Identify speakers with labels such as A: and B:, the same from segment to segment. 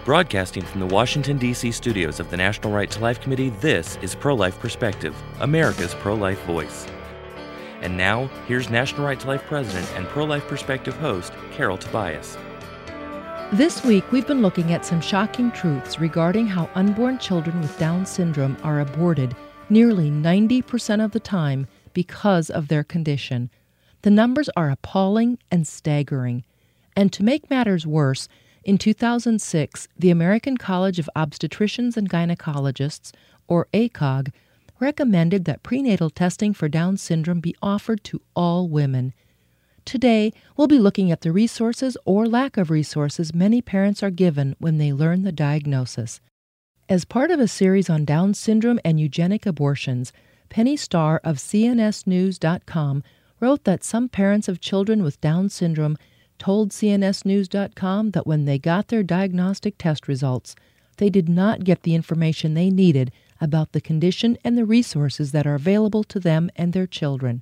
A: Broadcasting from the Washington, D.C. studios of the National Right to Life Committee, this is Pro-Life Perspective, America's pro-life voice. And now, here's National Right to Life President and Pro-Life Perspective host, Carol Tobias.
B: This week, we've been looking at some shocking truths regarding how unborn children with Down syndrome are aborted nearly 90% of the time because of their condition. The numbers are appalling and staggering. And to make matters worse, in 2006, the American College of Obstetricians and Gynecologists, or ACOG, recommended that prenatal testing for Down syndrome be offered to all women. Today, we'll be looking at the resources or lack of resources many parents are given when they learn the diagnosis. As part of a series on Down syndrome and eugenic abortions, Penny Starr of CNSNews.com wrote that some parents of children with Down syndrome told CNSNews.com that when they got their diagnostic test results, they did not get the information they needed about the condition and the resources that are available to them and their children.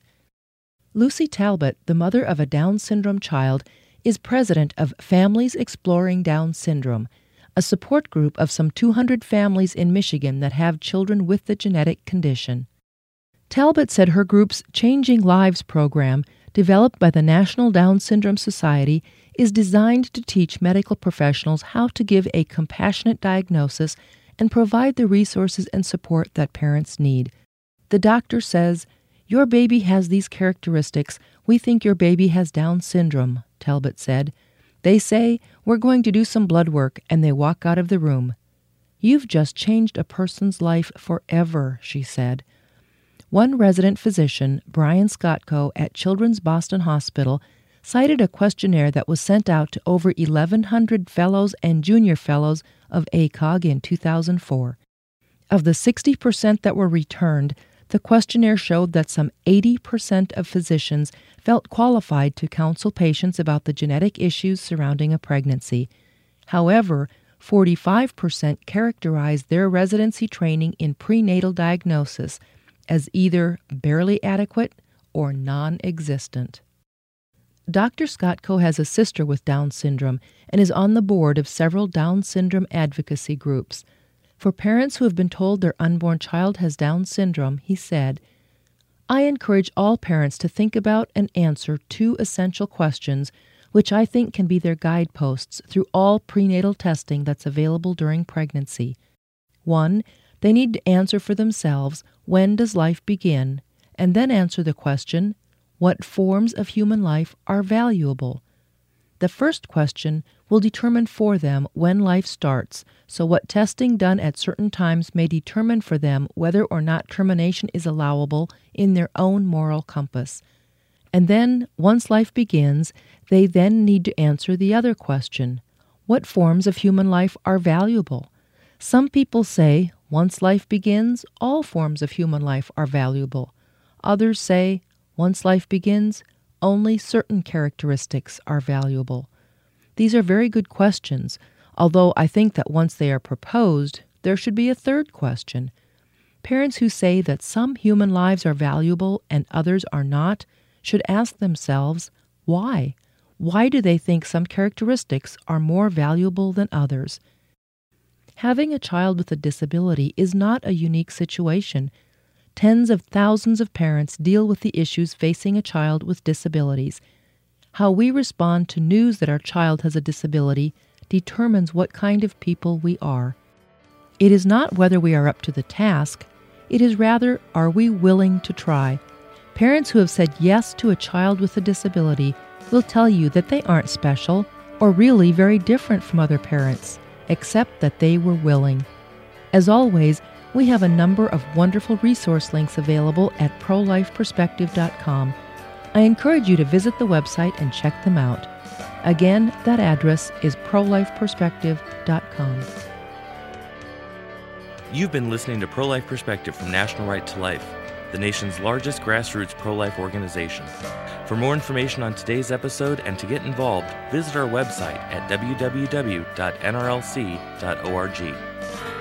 B: Lucy Talbot, the mother of a Down syndrome child, is president of Families Exploring Down Syndrome, a support group of some 200 families in Michigan that have children with the genetic condition. Talbot said her group's Changing Lives program, developed by the National Down Syndrome Society, is designed to teach medical professionals how to give a compassionate diagnosis and provide the resources and support that parents need. The doctor says, "Your baby has these characteristics. We think your baby has Down syndrome," Talbot said. "They say, we're going to do some blood work," and they walk out of the room. "You've just changed a person's life forever," she said. One resident physician, Brian Skotko at Children's Boston Hospital, cited a questionnaire that was sent out to over 1,100 fellows and junior fellows of ACOG in 2004. Of the 60% that were returned, the questionnaire showed that some 80% of physicians felt qualified to counsel patients about the genetic issues surrounding a pregnancy. However, 45% characterized their residency training in prenatal diagnosis as either barely adequate or non-existent. Dr. Skotko has a sister with Down syndrome and is on the board of several Down syndrome advocacy groups. For parents who have been told their unborn child has Down syndrome, he said, "I encourage all parents to think about and answer two essential questions which I think can be their guideposts through all prenatal testing that's available during pregnancy. One, they need to answer for themselves, when does life begin? And then answer the question, what forms of human life are valuable? The first question will determine for them when life starts, so what testing done at certain times may determine for them whether or not termination is allowable in their own moral compass. And then, once life begins, they then need to answer the other question, what forms of human life are valuable? Some people say, once life begins, all forms of human life are valuable. Others say, once life begins, only certain characteristics are valuable. These are very good questions, although I think that once they are proposed, there should be a third question. Parents who say that some human lives are valuable and others are not should ask themselves, why? Why do they think some characteristics are more valuable than others? Having a child with a disability is not a unique situation. Tens of thousands of parents deal with the issues facing a child with disabilities. How we respond to news that our child has a disability determines what kind of people we are. It is not whether we are up to the task, it is rather, are we willing to try? Parents who have said yes to a child with a disability will tell you that they aren't special or really very different from other parents, except that they were willing. As always, we have a number of wonderful resource links available at prolifeperspective.com. I encourage you to visit the website and check them out. Again, that address is prolifeperspective.com.
A: You've been listening to Pro-Life Perspective from National Right to Life, the nation's largest grassroots pro-life organization. For more information on today's episode and to get involved, visit our website at www.nrlc.org.